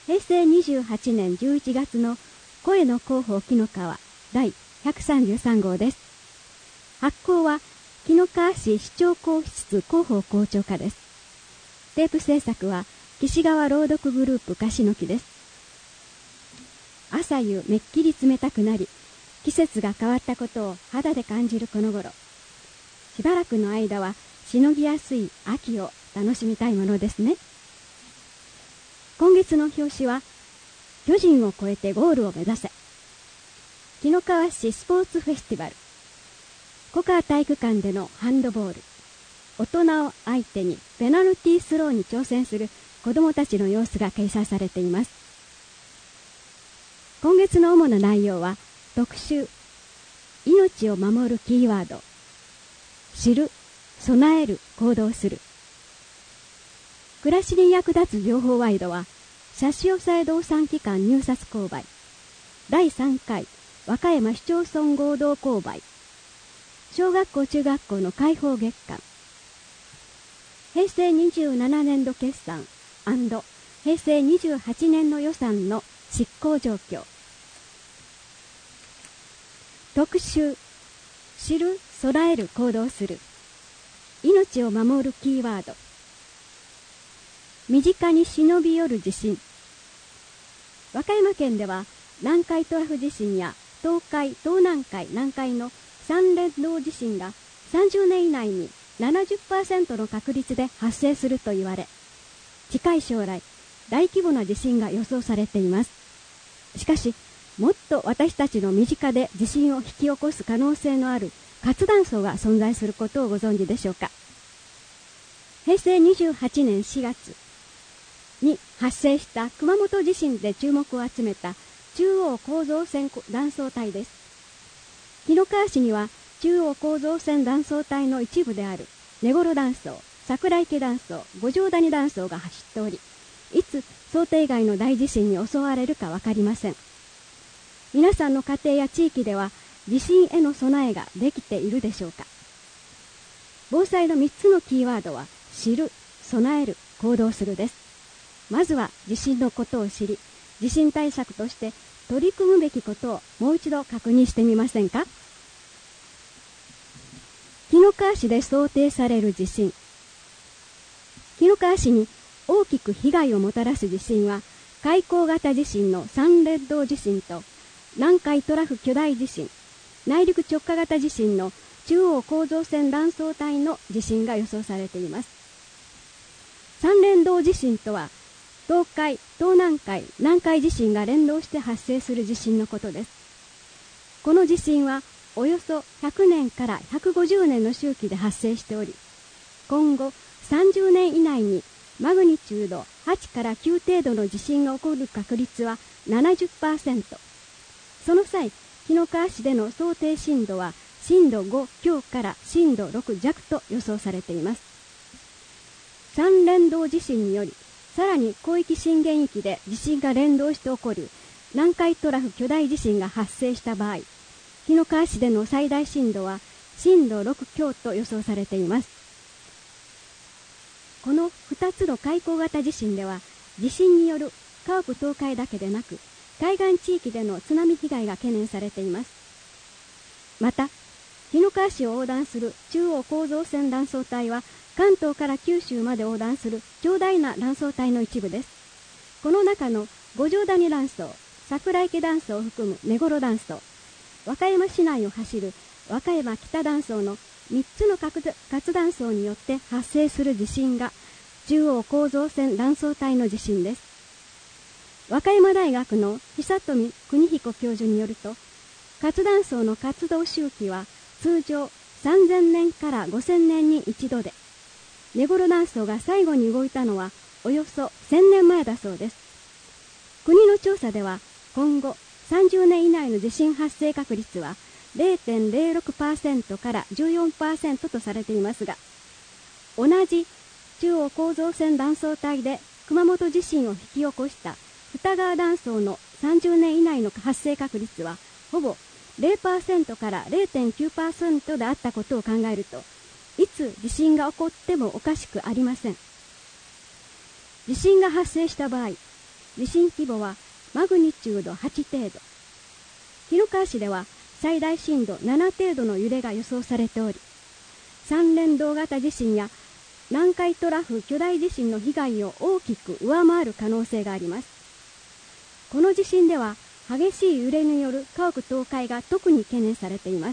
平成28年11月の声の広報紀の川第133号です。発行は紀の川市市長公室広報校長課です。テープ制作は岸川朗読グループ樫の木です。朝夕めっきり冷たくなり、季節が変わったことを肌で感じるこの頃、しばらくの間はしのぎやすい秋を楽しみたいものですね。今月の表紙は、巨人を越えてゴールを目指せ。紀の川市スポーツフェスティバル。古川体育館でのハンドボール。大人を相手にペナルティースローに挑戦する子どもたちの様子が掲載されています。今月の主な内容は、特集、命を守るキーワード。知る、備える、行動する。暮らしに役立つ情報ワイドは、差し押さえ動産機関入札購買、第3回和歌山市町村合同購買、小学校中学校の開放月間、平成27年度決算&平成28年の予算の執行状況。特集、知る、備える、行動する。命を守るキーワード。身近に忍び寄る地震。和歌山県では南海トラフ地震や東海、東南海、南海の3連動地震が30年以内に 70% の確率で発生すると言われ、近い将来大規模な地震が予想されています。しかし、もっと私たちの身近で地震を引き起こす可能性のある活断層が存在することをご存知でしょうか。平成28年4月に発生した熊本地震で注目を集めた中央構造線断層帯です。紀の川市には中央構造線断層帯の一部である根室断層、桜池断層、五条谷断層が走っており、いつ想定外の大地震に襲われるか分かりません。皆さんの家庭や地域では地震への備えができているでしょうか。防災の3つのキーワードは、知る、備える、行動するです。まずは地震のことを知り、地震対策として取り組むべきことをもう一度確認してみませんか。紀の川市で想定される地震。紀の川市に大きく被害をもたらす地震は、海溝型地震の3連動地震と南海トラフ巨大地震、内陸直下型地震の中央構造線断層帯の地震が予想されています。3連動地震とは、東海、東南海、南海地震が連動して発生する地震のことです。この地震はおよそ100年から150年の周期で発生しており、今後30年以内にマグニチュード8から9程度の地震が起こる確率は 70%。その際、紀の川市での想定震度は震度5強から震度6弱と予想されています。3連動地震により、さらに広域震源域で地震が連動して起こる南海トラフ巨大地震が発生した場合、紀の川市での最大震度は震度6強と予想されています。この2つの海溝型地震では、地震による家屋倒壊だけでなく、海岸地域での津波被害が懸念されています。また、紀の川市を横断する中央構造線断層帯は、関東から九州まで横断する長大な断層帯の一部です。この中の五条谷断層、桜池断層を含む根室断層、和歌山市内を走る和歌山北断層の3つの活断層によって発生する地震が中央構造線断層帯の地震です。和歌山大学の久富邦彦教授によると、活断層の活動周期は通常3000年から5000年に一度で、根室断層が最後に動いたのはおよそ1000年前だそうです。国の調査では、今後30年以内の地震発生確率は 0.06% から 14% とされていますが、同じ中央構造線断層帯で熊本地震を引き起こした二川断層の30年以内の発生確率はほぼ 0% から 0.9% であったことを考えると、いつ地震が起こってもおかしくありません。地震が発生した場合、 地震規模はマグニチュード8程度。紀の川市では最大震度7程度の揺れが予想されており、3連動型地震や南海トラフ巨大地震の被害を大きく上回る可能性があります。この地震では激しい揺れによる家屋倒壊が特に懸念されています。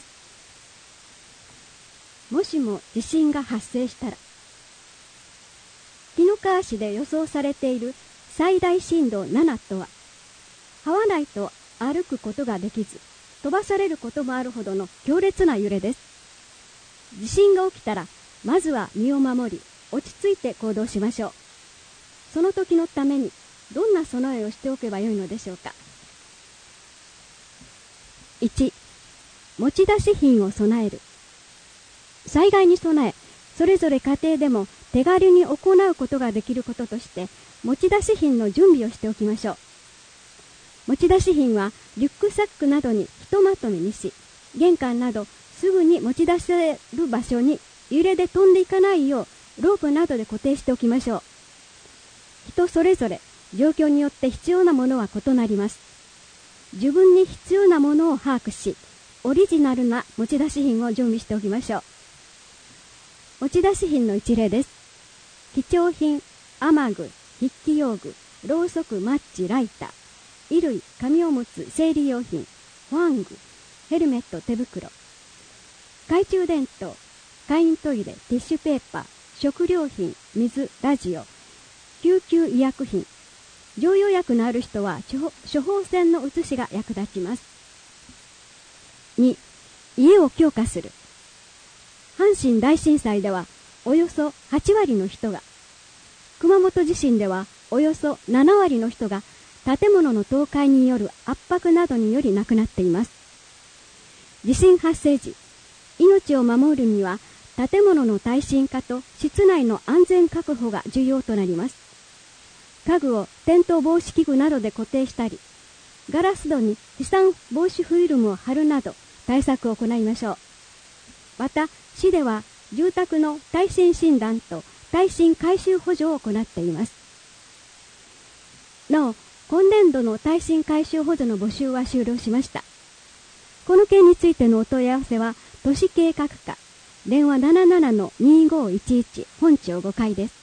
もしも地震が発生したら、紀の川市で予想されている最大震度7とは、這わないと歩くことができず、飛ばされることもあるほどの強烈な揺れです。地震が起きたら、まずは身を守り、落ち着いて行動しましょう。その時のために、どんな備えをしておけばよいのでしょうか。1、持ち出し品を備える。災害に備え、それぞれ家庭でも手軽に行うことができることとして、持ち出し品の準備をしておきましょう。持ち出し品はリュックサックなどにひとまとめにし、玄関などすぐに持ち出せる場所に揺れで飛んでいかないようロープなどで固定しておきましょう。人それぞれ状況によって必要なものは異なります。自分に必要なものを把握し、オリジナルな持ち出し品を準備しておきましょう。持ち出し品の一例です。貴重品、雨具、筆記用具、ろうそく、マッチ、ライター、衣類、紙おむつ、生理用品、ファング、ヘルメット、手袋、懐中電灯、簡易トイレ、ティッシュペーパー、食料品、水、ラジオ、救急医薬品。常用薬のある人は処方箋の写しが役立ちます。2、家を強化する。阪神大震災ではおよそ8割の人が、熊本地震ではおよそ7割の人が建物の倒壊による圧迫などにより亡くなっています。地震発生時、命を守るには建物の耐震化と室内の安全確保が重要となります。家具を転倒防止器具などで固定したり、ガラス戸に飛散防止フィルムを貼るなど対策を行いましょう。また、市では住宅の耐震診断と耐震改修補助を行っています。なお、今年度の耐震改修補助の募集は終了しました。この件についてのお問い合わせは、都市計画課、電話 77-2511 本町5階です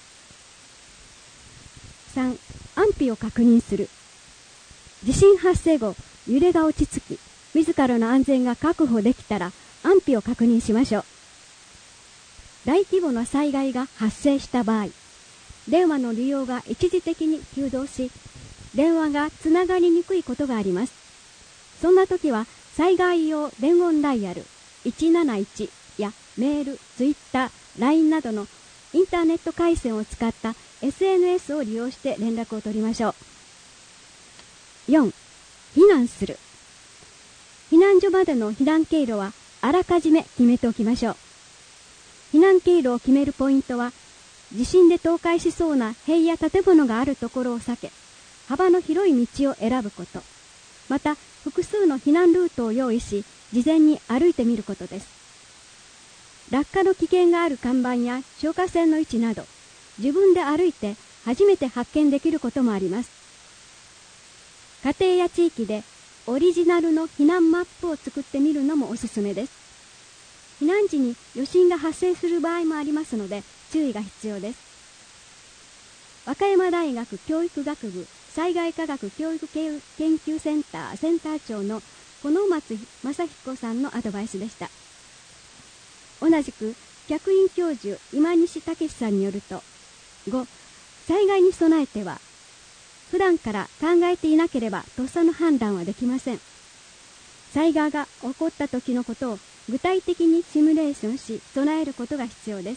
。3、安否を確認する。地震発生後、揺れが落ち着き、自らの安全が確保できたら安否を確認しましょう。大規模な災害が発生した場合、電話の利用が一時的に急増し、電話がつながりにくいことがあります。そんな時は、災害用伝言ダイヤル171やメール、ツイッター、LINE などのインターネット回線を使った SNS を利用して連絡を取りましょう。4、避難する。避難所までの避難経路はあらかじめ決めておきましょう。避難経路を決めるポイントは、地震で倒壊しそうな塀や建物があるところを避け、幅の広い道を選ぶこと。また、複数の避難ルートを用意し、事前に歩いてみることです。落下の危険がある看板や消火栓の位置など、自分で歩いて初めて発見できることもあります。家庭や地域でオリジナルの避難マップを作ってみるのもおすすめです。避難時に余震が発生する場合もありますので注意が必要です。和歌山大学教育学部災害科学教育研究センターセンター長の小野松正彦さんのアドバイスでした。同じく客員教授今西武さんによると、5、災害に備えては普段から考えていなければとっさの判断はできません。災害が起こった時のことを具体的にシミュレーションし備えることが必要です。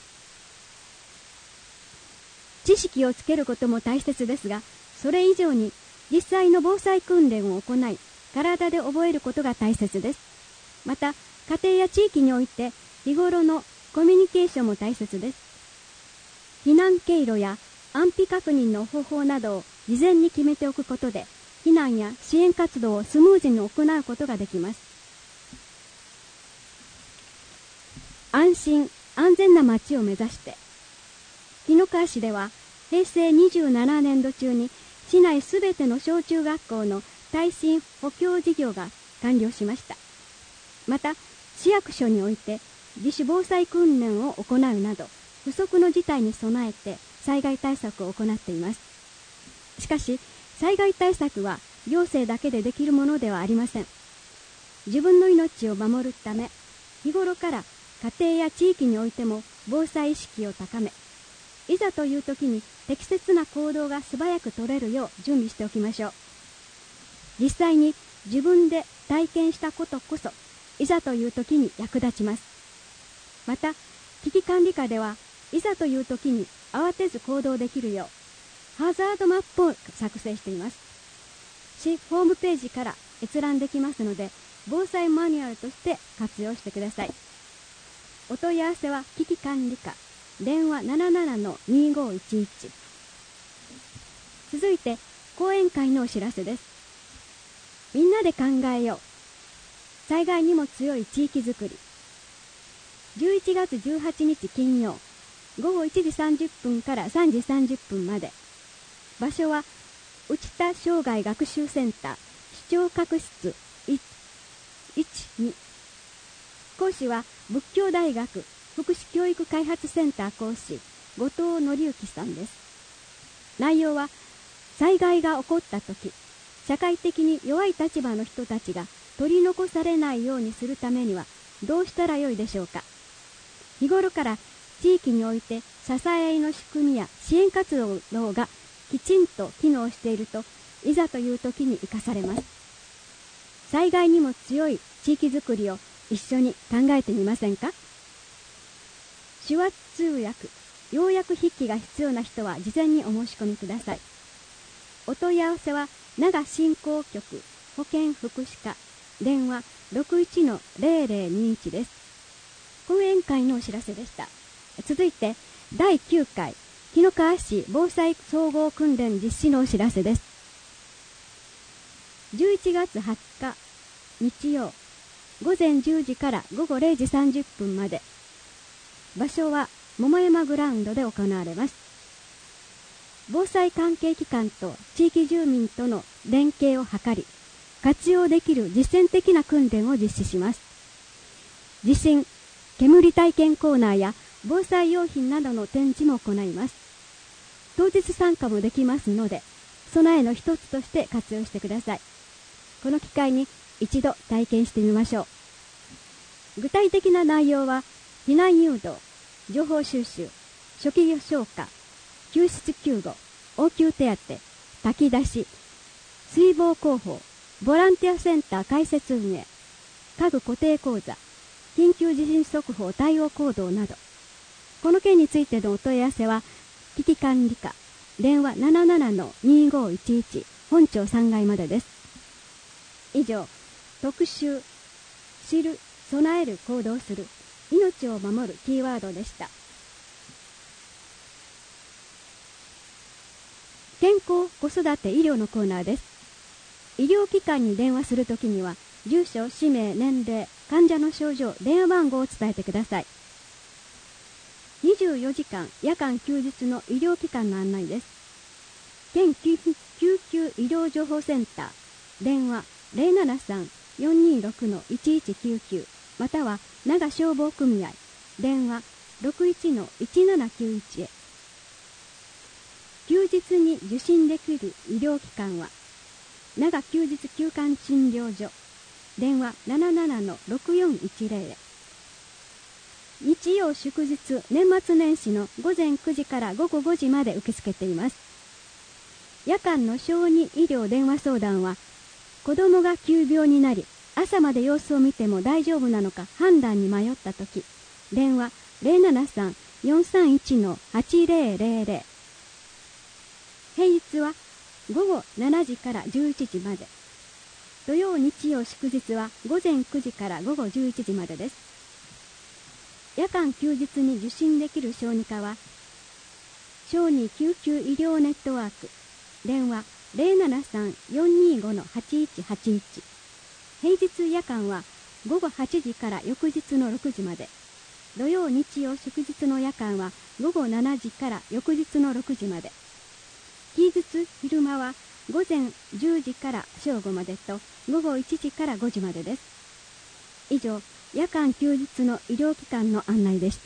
知識をつけることも大切ですが、それ以上に実際の防災訓練を行い、体で覚えることが大切です。また、家庭や地域において日頃のコミュニケーションも大切です。避難経路や安否確認の方法などを事前に決めておくことで、避難や支援活動をスムーズに行うことができます。安心・安全な街を目指して、紀の川市では平成27年度中に市内すべての小中学校の耐震補強事業が完了しました。また、市役所において自主防災訓練を行うなど、不測の事態に備えて災害対策を行っています。しかし、災害対策は行政だけでできるものではありません。自分の命を守るため、日頃から家庭や地域においても防災意識を高め、いざという時に適切な行動が素早く取れるよう準備しておきましょう。実際に自分で体験したことこそ、いざという時に役立ちます。また、危機管理課では、いざという時に慌てず行動できるよう、ハザードマップを作成しています。市ホームページから閲覧できますので、防災マニュアルとして活用してください。お問い合わせは危機管理課、電話 77-2511。続いて、講演会のお知らせです。みんなで考えよう。災害にも強い地域づくり。11月18日金曜、午後1時30分から3時30分まで。場所は、内田生涯学習センター、市長閣室1、2。講師は、仏教大学福祉教育開発センター講師、後藤則之さんです。内容は、災害が起こったとき、社会的に弱い立場の人たちが取り残されないようにするためにはどうしたらよいでしょうか。日頃から地域において支え合いの仕組みや支援活動がきちんと機能していると、いざという時に生かされます。災害にも強い地域づくりを一緒に考えてみませんか。手話通訳、要約筆記が必要な人は事前にお申し込みください。お問い合わせは長振興局保健福祉課、電話 61-0021 です。講演会のお知らせでした。続いて第9回紀の川市防災総合訓練実施のお知らせです。11月20日日曜、午前10時から午後0時30分まで。場所は桃山グラウンドで行われます。防災関係機関と地域住民との連携を図り、活用できる実践的な訓練を実施します。地震、煙体験コーナーや防災用品などの展示も行います。当日参加もできますので、備えの一つとして活用してください。この機会に一度体験してみましょう。具体的な内容は、避難誘導、情報収集、初期消火、救出救護、応急手当、炊き出し、水防広報、ボランティアセンター開設運営、家具固定講座、緊急地震速報対応行動など。この件についてのお問い合わせは、危機管理課、電話 77-2511 本庁3階までです。以上、特集、知る、備える、行動する、命を守るキーワードでした。健康子育て医療のコーナーです。医療機関に電話するときには、住所、氏名、年齢、患者の症状、電話番号を伝えてください。24時間夜間休日の医療機関の案内です。県救急医療情報センター、電話 073-426-1199 または長消防組合、電話 61-1791 へ。休日に受診できる医療機関は、長休日休館診療所、電話 77-6410 へ。日曜祝日年末年始の午前9時から午後5時まで受け付けています。夜間の小児医療電話相談は、子供が急病になり朝まで様子を見ても大丈夫なのか判断に迷ったとき、電話 073-431-8000。平日は午後7時から11時まで。土曜日曜祝日は午前9時から午後11時までです。夜間休日に受診できる小児科は、小児救急医療ネットワーク、電話 073-425-8181。平日夜間は午後8時から翌日の6時まで。土曜日曜祝日の夜間は午後7時から翌日の6時まで。 月ずつ昼間は午前10時から正午までと午後1時から5時までです。以上、夜間休日の医療機関の案内でした。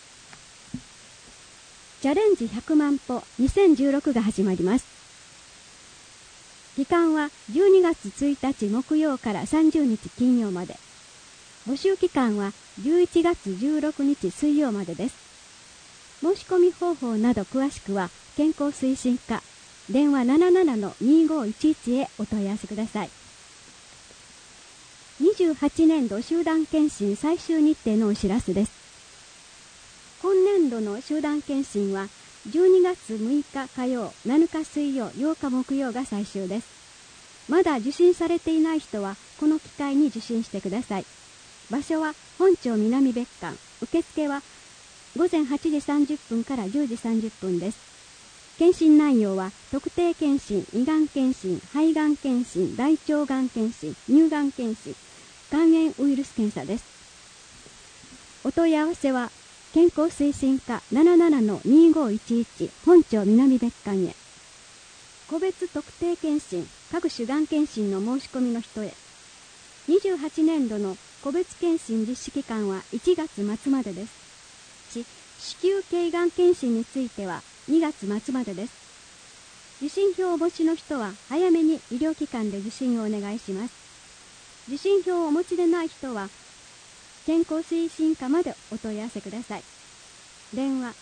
チャレンジ100万歩2016が始まります。期間は12月1日木曜から30日金曜まで。募集期間は11月16日水曜までです。申し込み方法など詳しくは健康推進課電話 77-2511 へお問い合わせください。28年度集団検診最終日程のお知らせです。今年度の集団検診は12月6日火曜、7日水曜、8日木曜が最終です。まだ受診されていない人はこの機会に受診してください。場所は本町南別館。受付は午前8時30分から10時30分です。検診内容は特定検診、胃がん検診、肺がん検診、大腸がん検診、乳がん検診、肝炎ウイルス検査です。お問い合わせは健康推進課 77-2511 本町南別館へ。個別特定検診、各種がん検診の申し込みの人へ。28年度の個別検診実施期間は1月末までです。子宮頸がん検診については2月末までです。受診票をお持ちの人は早めに医療機関で受診をお願いします。受診票をお持ちでない人は健康推進課までお問い合わせください。電話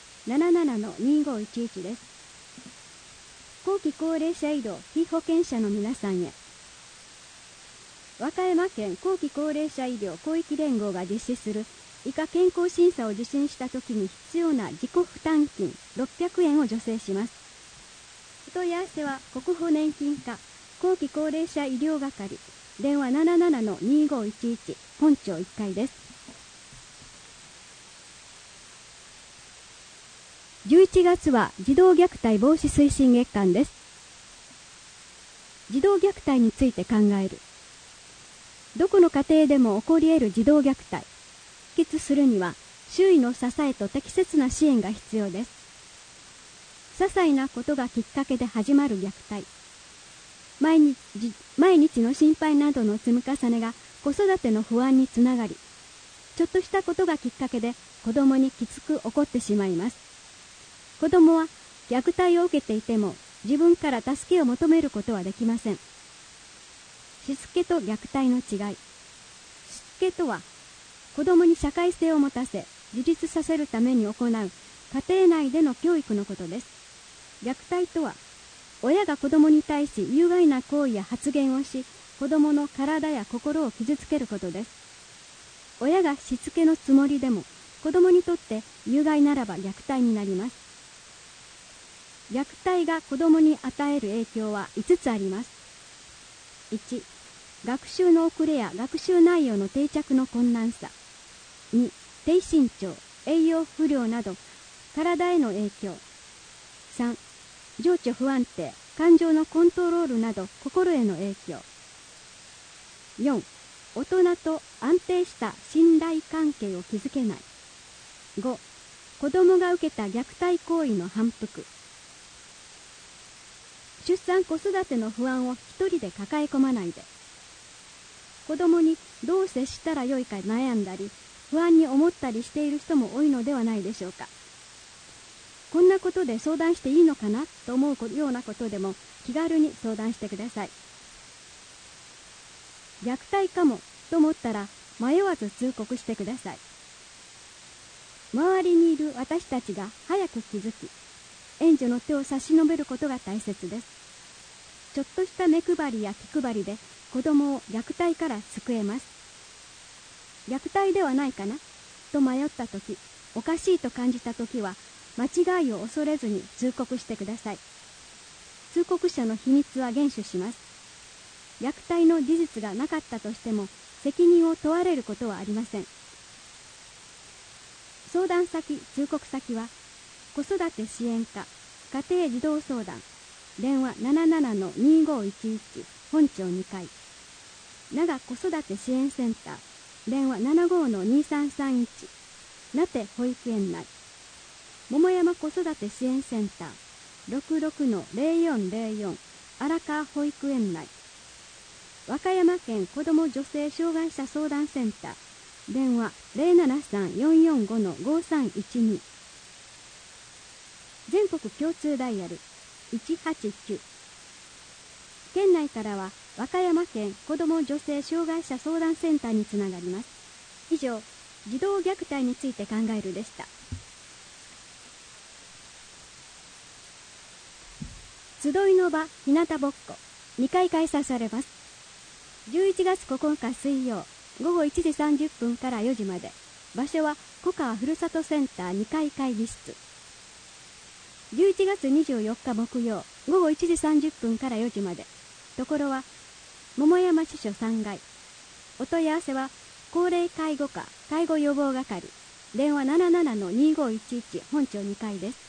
77-2511 です。後期高齢者医療被保険者の皆さんへ。和歌山県後期高齢者医療広域連合が実施する以下健康審査を受診したときに必要な自己負担金600円を助成します。お問い合わせは国保年金課後期高齢者医療係電話 77-2511 本町1階です。11月は児童虐待防止推進月間です。児童虐待について考える。どこの家庭でも起こり得る児童虐待。解決するには周囲の支えと適切な支援が必要です。些細なことがきっかけで始まる虐待。毎日の心配などの積み重ねが子育ての不安につながり、ちょっとしたことがきっかけで子供にきつく怒ってしまいます。子供は虐待を受けていても自分から助けを求めることはできません。しつけと虐待の違い。しつけとは子供に社会性を持たせ自立させるために行う家庭内での教育のことです。虐待とは親が子供に対し有害な行為や発言をし子供の体や心を傷つけることです。親がしつけのつもりでも子供にとって有害ならば虐待になります。虐待が子供に与える影響は5つあります。1、学習の遅れや学習内容の定着の困難さ。2、低身長、栄養不良など体への影響。3、情緒不安定、感情のコントロールなど心への影響。4、大人と安定した信頼関係を築けない。5、子供が受けた虐待行為の反復。出産子育ての不安を一人で抱え込まないで。子供にどう接したらよいか悩んだり、不安に思ったりしている人も多いのではないでしょうか。こんなことで相談していいのかなと思うようなことでも気軽に相談してください。虐待かもと思ったら迷わず通告してください。周りにいる私たちが早く気づき、援助の手を差し伸べることが大切です。ちょっとした目配りや気配りで子供を虐待から救えます。虐待ではないかなと迷ったとき、おかしいと感じたときは、間違いを恐れずに通告してください。通告者の秘密は厳守します。虐待の事実がなかったとしても、責任を問われることはありません。相談先、通告先は、子育て支援課、家庭児童相談、電話 77-2511 本町2階。長子育て支援センター、電話 75-2331 名手保育園内。桃山子育て支援センター、 66-0404 荒川保育園内。和歌山県子ども女性障害者相談センター、電話 073-445-5312。全国共通ダイヤル189。県内からは和歌山県子ども女性障害者相談センターにつながります。以上、児童虐待について考えるでした。集いの場ひなたぼっこ2回開催されます。11月9日水曜午後1時30分から4時まで。場所は小川ふるさとセンター2階会議室。11月24日木曜午後1時30分から4時まで。ところは桃山支所3階。お問い合わせは高齢介護課介護予防係、電話 77-2511 本庁2階です。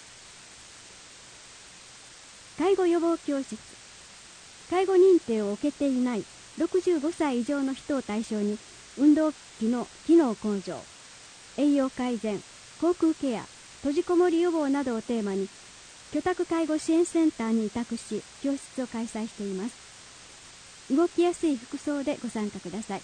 介護予防教室。介護認定を受けていない65歳以上の人を対象に、運動器の機能向上、栄養改善、口腔ケア、閉じこもり予防などをテーマに、居宅介護支援センターに委託し、教室を開催しています。動きやすい服装でご参加ください。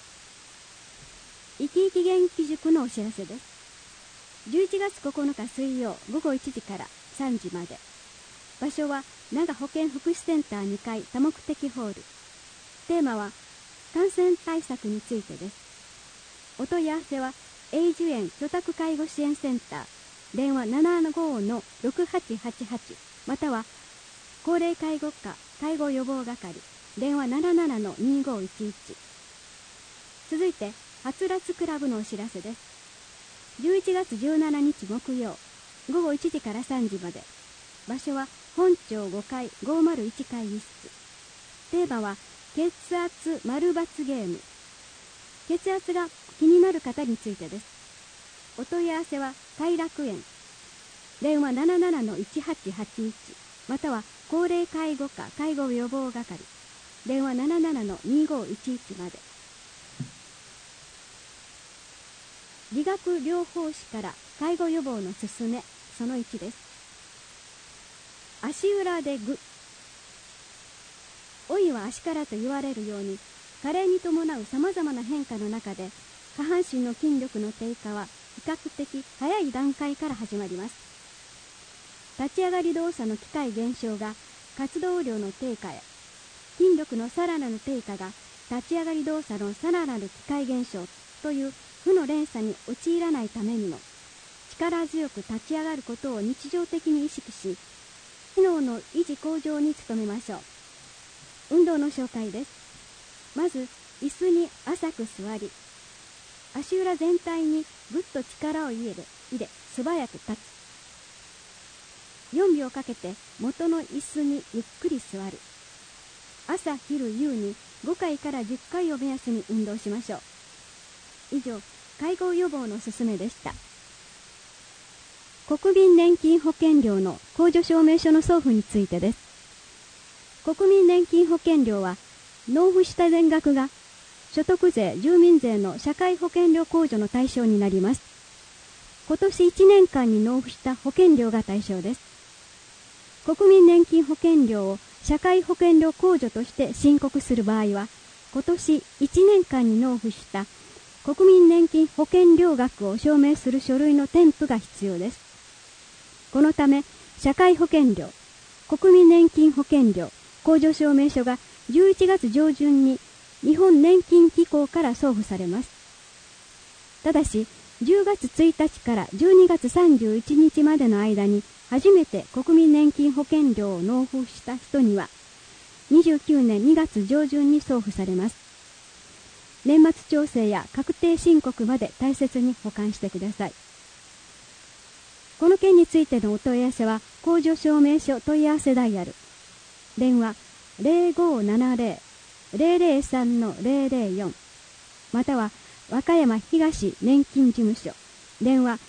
生き生き元気塾のお知らせです。11月9日水曜午後1時から3時まで。場所は長保健福祉センター2階多目的ホール。テーマは感染対策についてです。お問い合わせは永寿園居宅介護支援センター、電話 75-6888 または高齢介護課介護予防係、電話 77-2511。続いてはつらつクラブのお知らせです。11月17日木曜午後1時から3時まで。場所は本庁5階501会議室。テーマは血圧丸×ゲーム。血圧が気になる方についてです。お問い合わせは偕楽園、電話 77-1881 または高齢介護課介護予防係、電話 77-2511 まで。理学療法士から介護予防のすすめその1です。足裏でグ。老いは足からと言われるように、加齢に伴うさまざまな変化の中で、下半身の筋力の低下は比較的早い段階から始まります。立ち上がり動作の機会減少が活動量の低下へ、筋力のさらなる低下が立ち上がり動作のさらなる機会減少という負の連鎖に陥らないためにも、力強く立ち上がることを日常的に意識し、機能の維持向上に努めましょう。運動の紹介です。まず椅子に浅く座り、足裏全体にぐっと力を入れ素早く立つ。4秒かけて元の椅子にゆっくり座る。朝昼夕に5回から10回を目安に運動しましょう。以上、介護予防のすすめでした。国民年金保険料の控除証明書の送付についてです。国民年金保険料は納付した全額が所得税・住民税の社会保険料控除の対象になります。今年1年間に納付した保険料が対象です。国民年金保険料を社会保険料控除として申告する場合は、今年1年間に納付した国民年金保険料額を証明する書類の添付が必要です。このため、社会保険料、国民年金保険料、控除証明書が11月上旬に日本年金機構から送付されます。ただし、10月1日から12月31日までの間に初めて国民年金保険料を納付した人には、29年2月上旬に送付されます。年末調整や確定申告まで大切に保管してください。この件についてのお問い合わせは、控除証明書問い合わせダイヤル。電話 0570-003-004 または和歌山東年金事務所、電話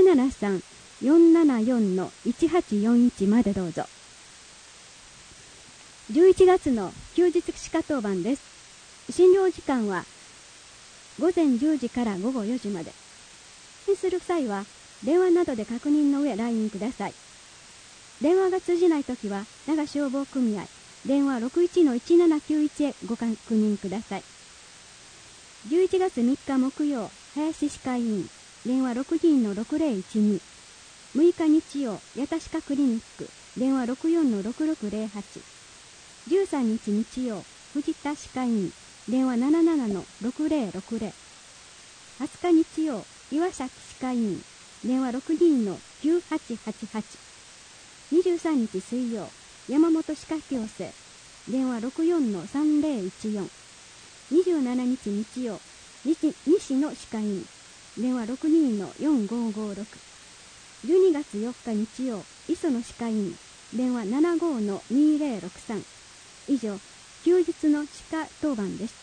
073-474-1841 までどうぞ。11月の休日歯科当番です。診療時間は午前10時から午後4時まで。受診する際は電話などで確認の上 LINE ください。 電話が通じないときは長消防組合電話 61-1791 へご確認ください。11月3日木曜、林歯科医院電話 62-6012、 6日日曜、八田歯科クリニック電話 64-6608、 13日日曜、藤田歯科医院電話 77-6060、 20日日曜、岩崎歯科医院電話 62-9888、 23日水曜、山本歯科矯正電話 64-3014、 27日日曜、西野歯科医院電話 62-4556、 12月4日日曜、磯野歯科医院電話 75-2063。 以上、休日の歯科当番でした。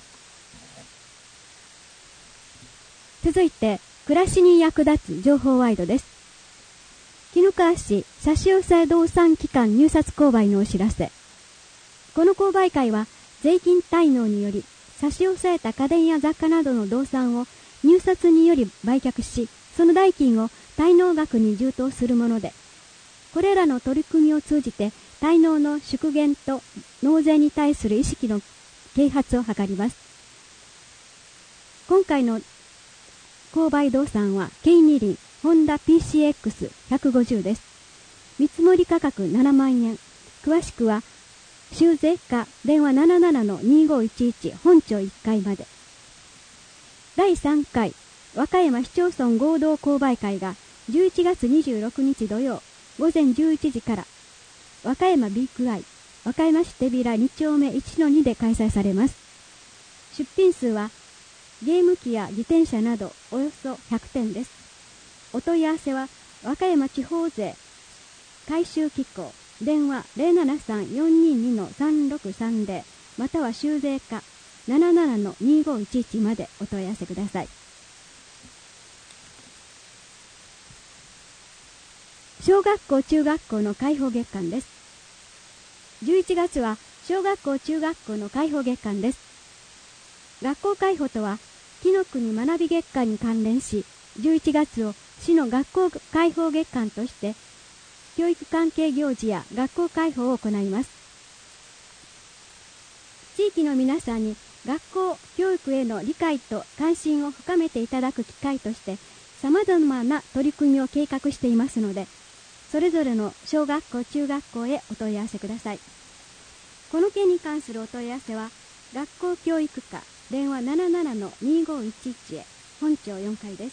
続いて、暮らしに役立つ情報ワイドです。絹川市差し押さえ動産機関入札購買のお知らせ。この購買会は税金滞納により差し押さえた家電や雑貨などの動産を入札により売却し、その代金を滞納額に充当するもので、これらの取り組みを通じて滞納の縮減と納税に対する意識の啓発を図ります。今回の購買動産は軽二輪ホンダ PCX150 です。見積もり価格7万円。詳しくは修税課電話 77-2511 本町1階まで。第3回和歌山市町村合同購買会が11月26日土曜午前11時から和歌山ビッグアイ和歌山市手平2丁目 1-2 で開催されます。出品数はゲーム機や自転車などおよそ100点です。お問い合わせは和歌山地方税回収機構電話 073-422-3630 または修税課 77-2511 までお問い合わせください。小学校中学校の開放月間です。11月は小学校中学校の開放月間です。学校開放とは紀の国学び月間に関連し、11月を市の学校開放月間として教育関係行事や学校開放を行います。地域の皆さんに学校教育への理解と関心を深めていただく機会として様々な取り組みを計画していますので、それぞれの小学校中学校へお問い合わせください。この件に関するお問い合わせは学校教育課電話 77-2511 へ本町4階です。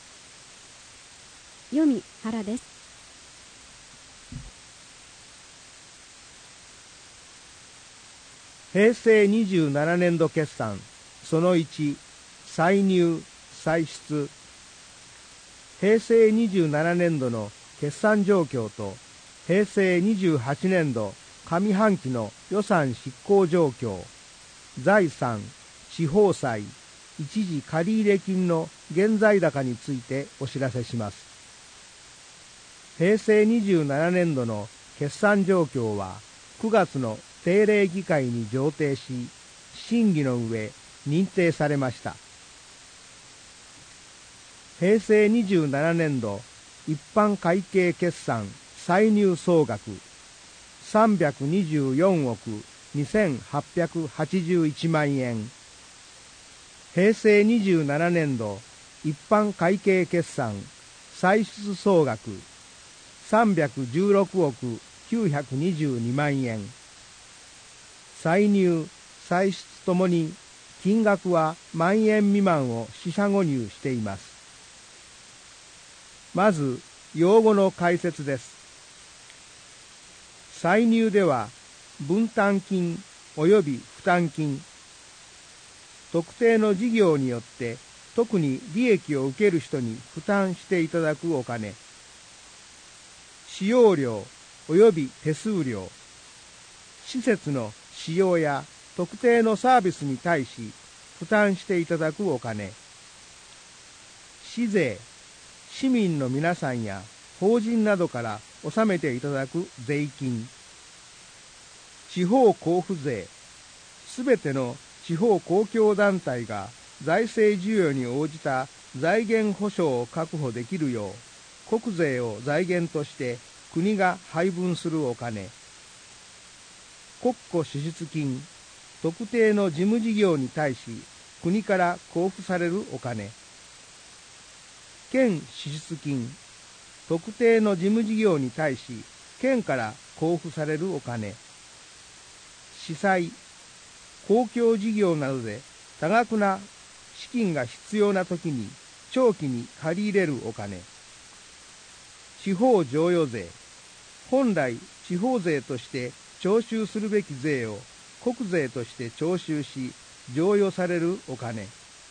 読み原です。 平成27年度決算その1歳入歳出。平成27年度の決算状況と平成28年度上半期の予算執行状況、財産、地方債、一時借入金の現在高についてお知らせします。平成27年度の決算状況は9月の定例議会に上呈し、審議の上認定されました。平成27年度一般会計決算歳入総額324億2881万円。平成27年度一般会計決算歳出総額316億922万円。歳入歳出ともに金額は万円未満を四捨五入しています。まず用語の解説です。歳入では分担金及び負担金、特定の事業によって特に利益を受ける人に負担していただくお金、使用料及び手数料、施設の使用や特定のサービスに対し負担していただくお金、市税、市民の皆さんや法人などから納めていただく税金、地方交付税、すべての地方公共団体が財政需要に応じた財源保障を確保できるよう、国税を財源として国が配分するお金、国庫支出金、特定の事務事業に対し国から交付されるお金、県支出金、特定の事務事業に対し県から交付されるお金、司債、公共事業などで多額な資金が必要なときに長期に借り入れるお金、地方譲与税、本来地方税として徴収するべき税を国税として徴収し譲与されるお金、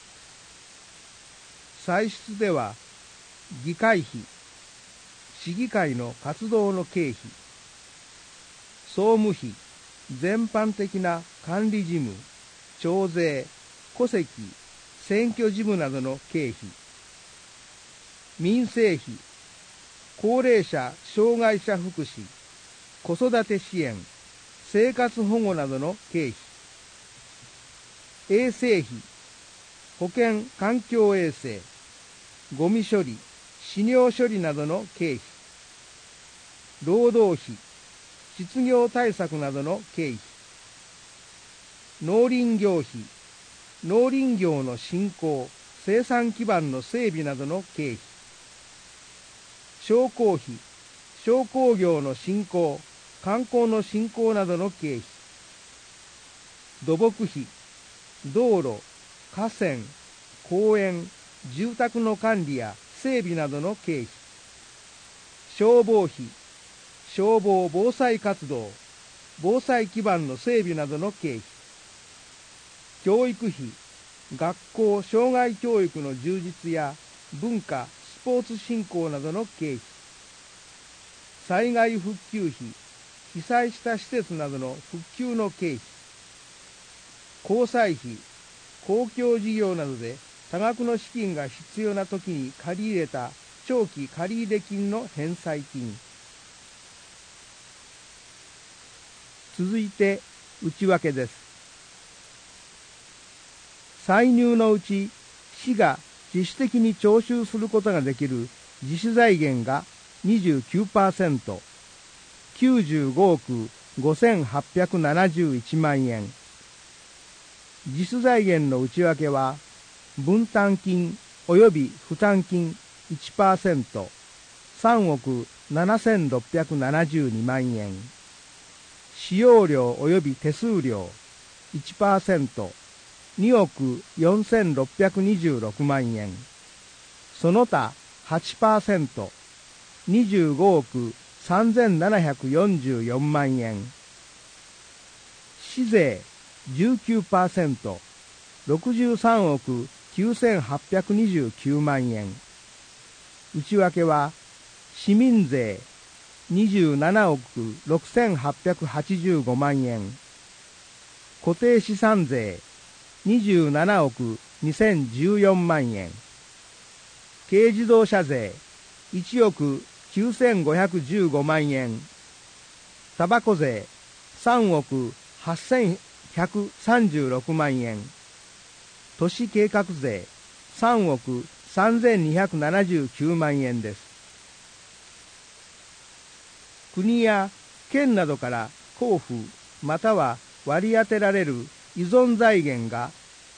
歳出では議会費、市議会の活動の経費、総務費、全般的な管理事務、徴税、戸籍、選挙事務などの経費、民生費、高齢者・障害者福祉、子育て支援、生活保護などの経費、衛生費、保健・環境衛生、ゴミ処理、飼料処理などの経費、労働費、失業対策などの経費、農林業費、農林業の振興、生産基盤の整備などの経費、商工費、商工業の振興、観光の振興などの経費、土木費、道路、河川、公園、住宅の管理や整備などの経費、消防費、消防防災活動、防災基盤の整備などの経費、教育費、学校・障害教育の充実や文化・スポーツ振興などの経費、災害復旧費、被災した施設などの復旧の経費、公債費、公共事業などで多額の資金が必要なときに借り入れた長期借入金の返済金。続いて内訳です。歳入のうち市が自主的に徴収することができる自主財源が 29%、95億5871万円。自主財源の内訳は分担金及び負担金 1%、3億7672万円。使用料及び手数料 1%、2億4626万円。その他 8%、25億3744万円。市税 19%、63億9829万円。内訳は市民税27億6885万円、固定資産税27億2014万円、軽自動車税1億9515万円、タバコ税3億8136万円、都市計画税3億3279万円です。国や県などから交付または割り当てられる依存財源が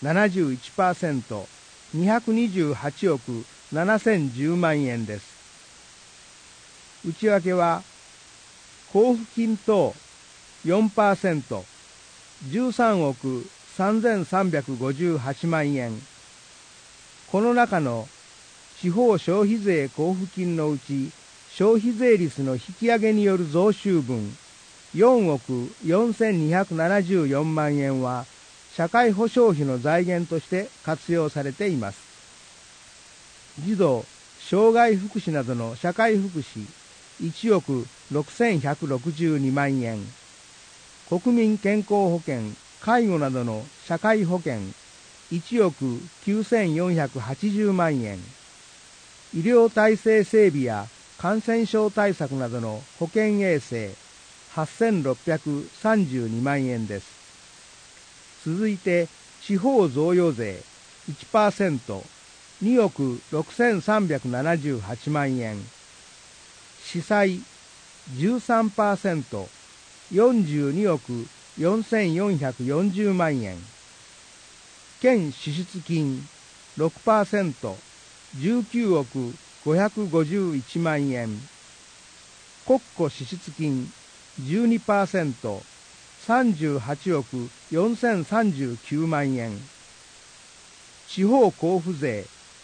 71%、228億7010万円です。内訳は交付金等 4%、13億3358万円。この中の地方消費税交付金のうち消費税率の引き上げによる増収分4億4274万円は社会保障費の財源として活用されています。児童・障害福祉などの社会福祉1億6162万円、国民健康保険・介護などの社会保険1億9480万円、医療体制整備や感染症対策などの保健衛生8632万円です。続いて地方贈与税 1%、2億6378万円、司祭、 13%、42億4440万円。県支出金 6%、19億551万円。国庫支出金 12%、38億4039万円。地方交付税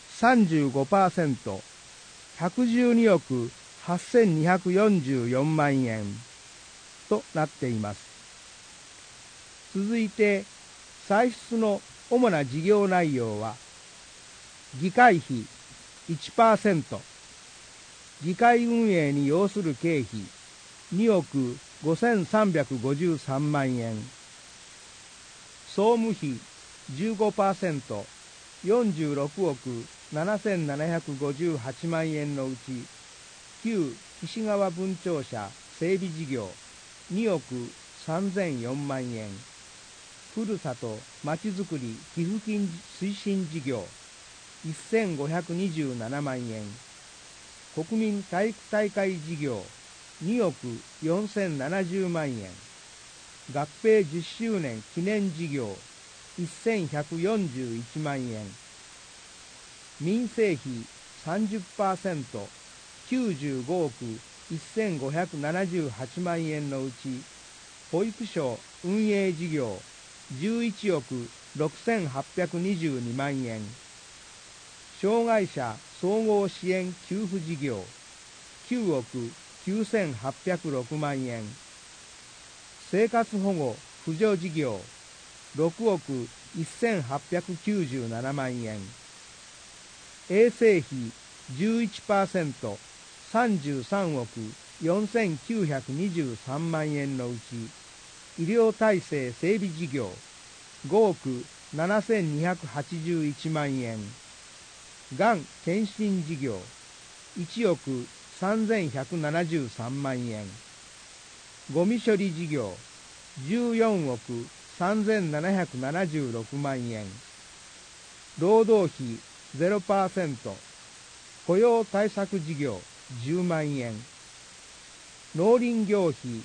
35%、112億8244万円となっています。続いて、歳出の主な事業内容は、議会費 1%、議会運営に要する経費2億5353万円、総務費 15%、46億7758万円のうち、旧岸川分庁舎整備事業2億3004万円、ふるさとまちづくり寄付金推進事業1527万円、国民体育大会事業2億4070万円、合併10周年記念事業1141万円、民生費 30%、95億1578万円のうち、保育所運営事業11億6822万円、障害者総合支援給付事業9億9806万円、生活保護扶助事業6億1897万円、衛生費 11%、33億4923万円のうち、医療体制整備事業5億7281万円、がん検診事業1億3173万円、ゴミ処理事業14億3776万円、労働費 0%、雇用対策事業10万円、農林業費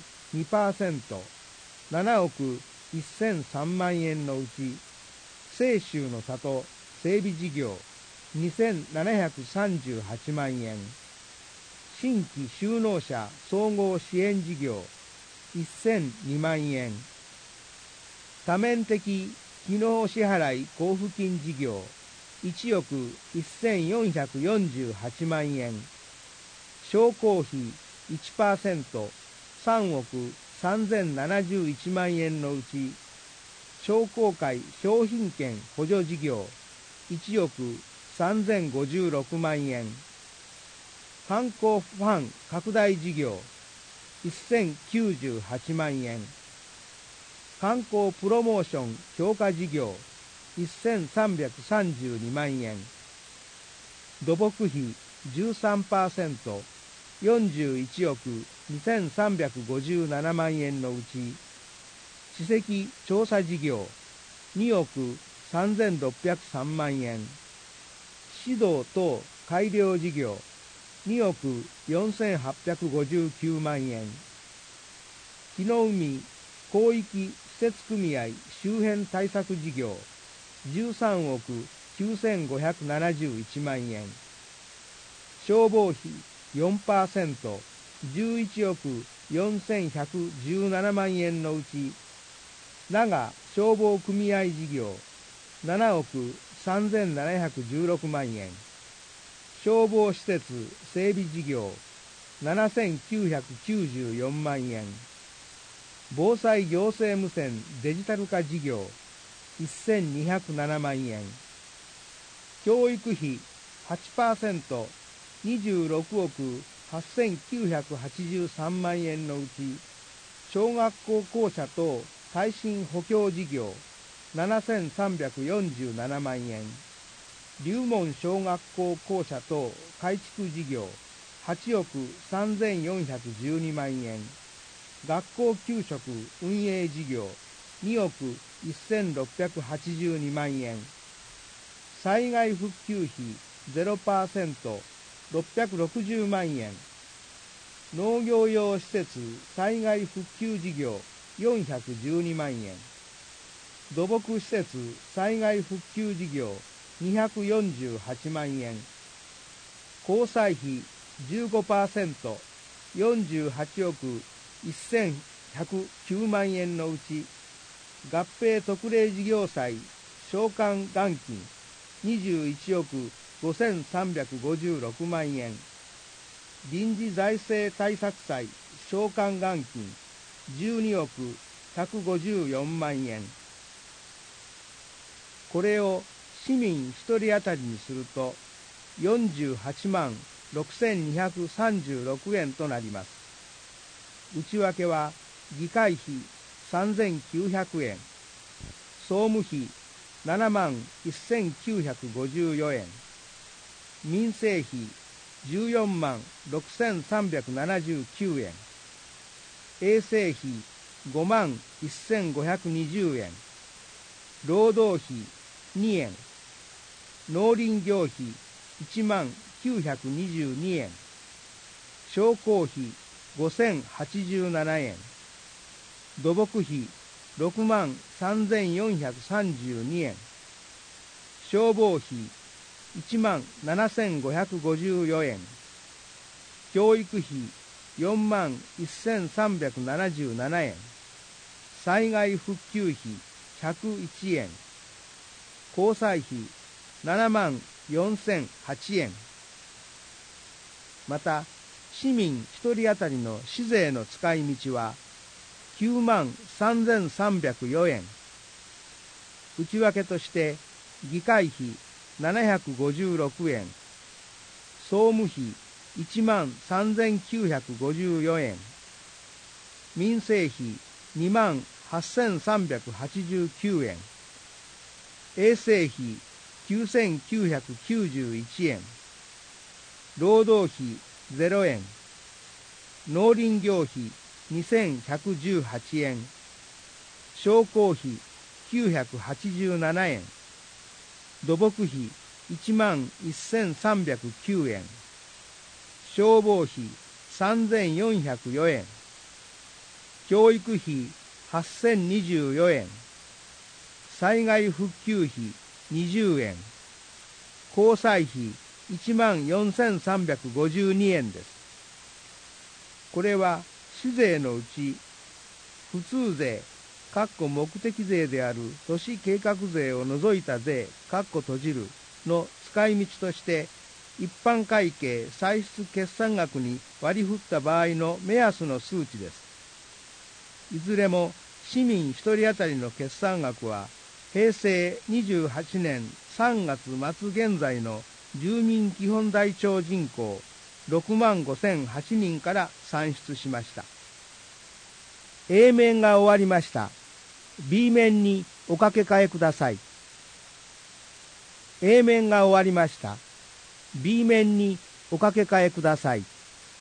2%、7億1003万円のうち、清州の里整備事業2738万円、新規就農者総合支援事業1002万円、多面的機能支払い交付金事業1億1448万円、商工費 1%、3億3071万円のうち、商工会商品券補助事業1億3056万円、観光ファン拡大事業1098万円、観光プロモーション強化事業1332万円、土木費 13%、41億2357万円のうち、史跡調査事業2億3603万円、指導等改良事業2億4859万円、日の海広域施設組合周辺対策事業13億9571万円、消防費 4%、11億4117万円のうち、長消防組合事業7億3716万円、消防施設整備事業7994万円、防災行政無線デジタル化事業1207万円、教育費 8%、26億8983万円のうち、小学校校舎等耐震補強事業7347万円、龍門小学校校舎等改築事業8億3412万円、学校給食運営事業2億1682万円、災害復旧費 0%、660万円、 農業用施設災害復旧事業412万円、土木施設災害復旧事業248万円、交際費 15% 48億1109万円のうち、合併特例事業債償還元金21億5356万円、臨時財政対策債償還元金12億154万円。これを市民1人当たりにすると48万6236円となります。内訳は議会費3900円、総務費7万1954円、民生費14万6379円、衛生費5万1520円、労働費2円、農林業費1万922円、商工費5087円、土木費6万3432円、消防費1万7554円、教育費4万1377円、災害復旧費101円、交際費7万4008円。また、市民1人当たりの市税の使い道は9万3304円。内訳として、議会費756円、総務費1万3954円、民生費2万8389円、衛生費9991円、労働費0円、農林業費2118円、商工費987円、土木費1万1309円、消防費3404円、教育費8024円、災害復旧費20円、交際費1万4352円です。これは市税のうち、普通税目的税である都市計画税を除いた税閉じるの使い道として、一般会計歳出決算額に割り振った場合の目安の数値です。いずれも市民1人当たりの決算額は、平成28年3月末現在の住民基本台帳人口6万5008人から算出しました。A 面が終わりました。B 面にお掛け替えください。A 面が終わりました。B 面にお掛け替えください。